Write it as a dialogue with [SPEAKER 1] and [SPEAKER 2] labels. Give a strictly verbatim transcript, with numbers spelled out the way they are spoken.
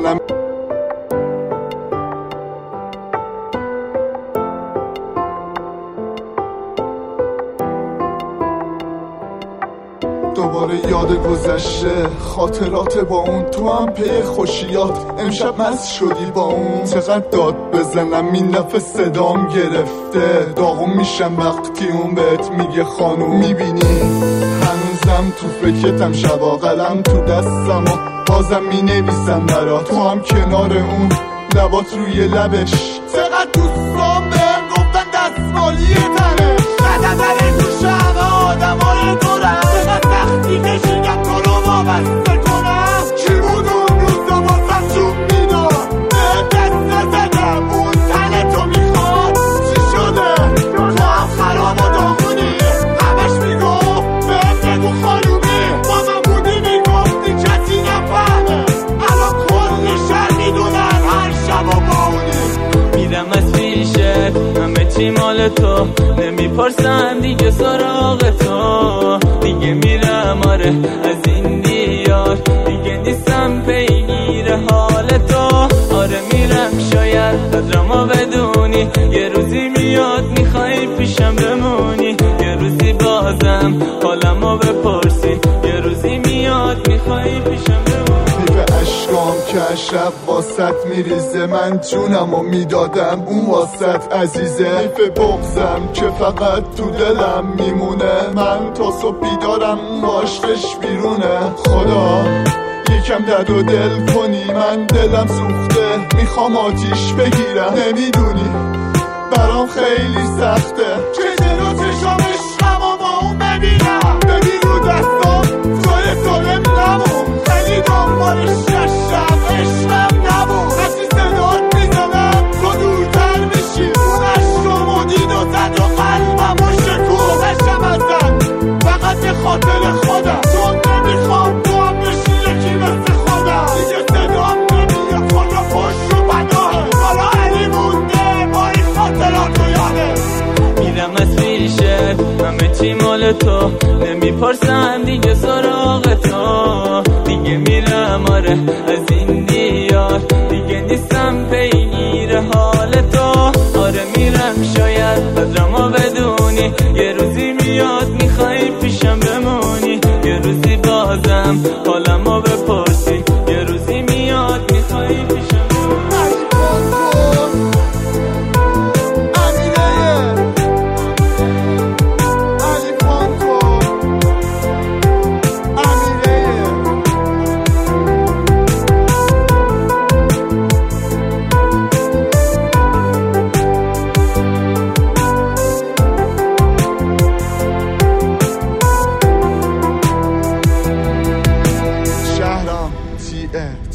[SPEAKER 1] بزنم. دوباره یاد گذشته، خاطرات با اون، تو هم پی خوشیات. امشب مست شدی با اون، چقدر داد بزنم این دفعه صدام گرفته. داغم میشم وقتی اون بهت میگه خانوم. میبینی هنوزم تو فکرتم، شبا قلم تو دستم و بازم مینویسم برات. تو هم کنار اون، لبات روی لبش. چقدر دوستان بهم گفتن دستمالی تنه، قدم تو شب آدمای دورم. چقدر سختی کشیدم تو رو وابسته کنم. چی بود اون روزا بازم جون میداد، به دست نزدم اون تن تو میخواد. چی شده تو هم خراب و داغونی، همش میگفت بهم بگو خانومی. با من بودی میگفتی کسی نفهمه، الان کل شهر میدونن هر شب و باونی.
[SPEAKER 2] میرم از پیشت همه چی مال تو، نمیپرسم دیگه سراغ تو. دیگه میرم آره از این دیار، دیگه نیستم پیگیر حال تو. آره میرم شاید قدرمو بدونی، یه روزی میاد میخوای پیشم بمونی. یه روزی بازم حالمو بپرسی، یه روزی میاد میخوای پیشم بمونی.
[SPEAKER 1] به اشکام که اشرف واسط میریزه، من جونمو میدادم اون واسط عزیزه. حیف بغزم که فقط تو دلم میمونه، من تا صبح بیدارم با عشقش بیرونه. خدا یکم درد و دل کنی، من دلم سوخته میخوام آتیش بگیرم. نمیدونی برام خیلی سخته که دل و چشام عشقم و با اون ببینم. ببین رو دستام توی سالم نمون، خیلی دنبالش گشتم عشقم نبود. هرچی صدات میزنم تو دورتر میشی، اون عشق رو دید و زد و قلبم و شکوه. نشم ازن فقط به خاطر خودم، چون نمیخوام تو هم بشی یکی مثل خودم. دیگه صدام نمیاد خدا پشت و پناهه، حالا علی مونده با این خاطرات و یاده.
[SPEAKER 2] میرم از پیشت همه چی مال تو، نمیپرسم دیگه سراغ تو. دیگه میرم آره از این دیار، دیگه نیستم پیگیر حال تو. آره میرم شاید قدرمو بدونی، یه روزی میاد میخوای پیشم بمونی. یه روزی بازم حالمو بپرسی، یه روزی میاد میخوای پیشم بمونی.
[SPEAKER 1] T F